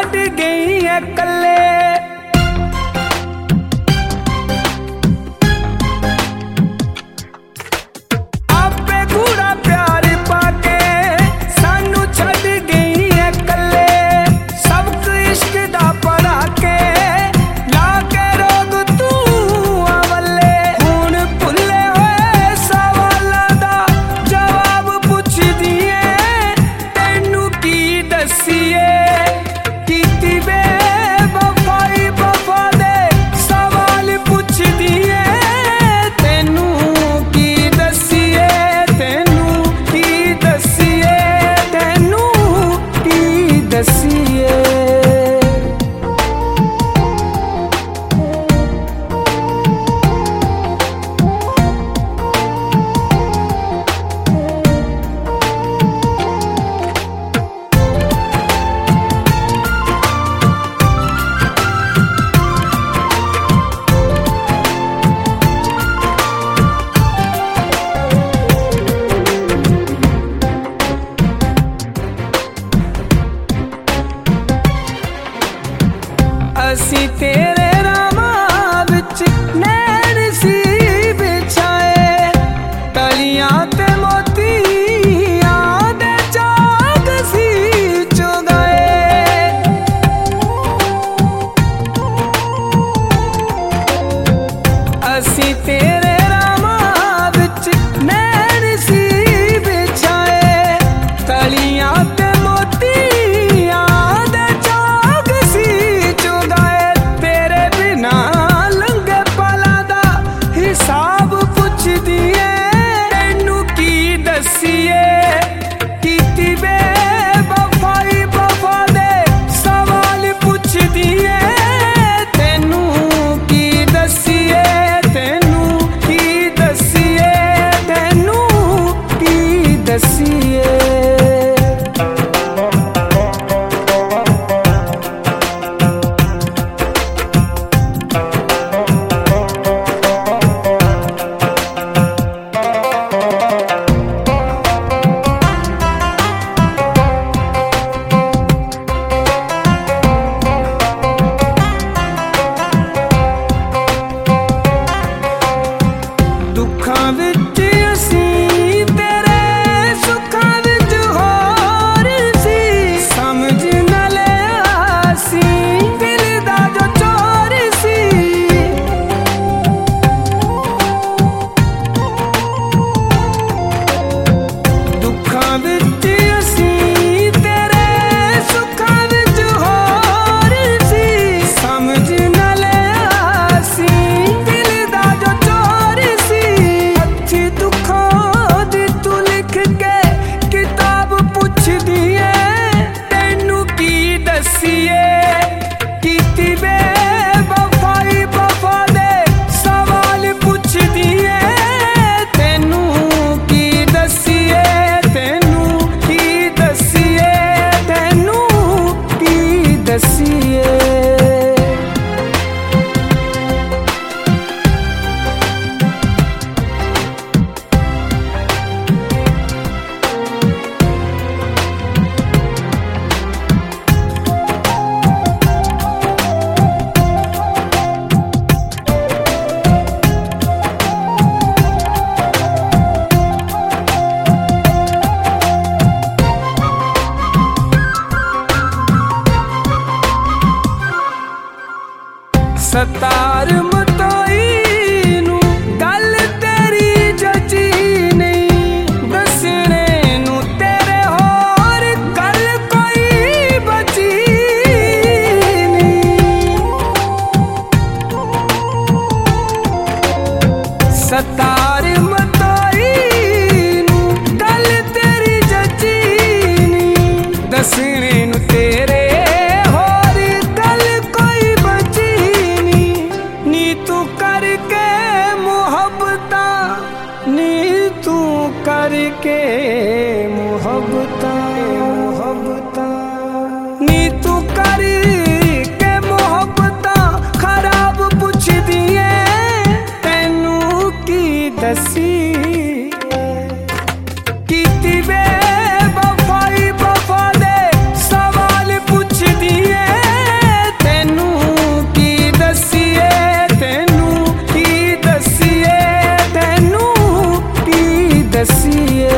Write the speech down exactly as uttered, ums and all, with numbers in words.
छड़ गई है कल्ले। असी तेरे रामा विच नैन सी बिछाए, तलियां ते मोतियां दे जाग सी चुगाए। असी तेरे रामा विच नैन सी बिछाए, तलियां ते मोतियां दे जाग सी चुगाए। तेरे बिना लंघे पला दा हिसाब पुछ दिए, तैनू की दसीए कीती बेवफाई वफा दे सवाल पुछ दिए। तैनू की दसीए तैनू की दसीए तैनू की दसीए। दुखां विच असी तेरे सुखां विच होर सी, समझ न लिया सी दिल दा जो चोर सी। दुखां विच असी तेरे सुखां विच होर सी, समझ न लिया सी दिल दा जो चोर सी। अच्छी दुखां दी तू लिख के किताब पुछ दिए, तैनू की दसीए कीती बेवफाई वफा दे सवाल पुछ दिए। तैनू की दसीए तैनू की दसीए तैनू की दसीए। सतार मतोई नू गल तेरी जची नहीं, दसने नू तेरे होर गल कोई बची नहीं। सतार मतोई नू गल तेरी जची नहीं, दसने नू तेरे करके मुहब्बता मुहब्बता नी तू करके मुहब्बता खराब पुछ दिए। तैनू की दसी कीती बेवफाई वफा दे सवाल पुछ ਸੀ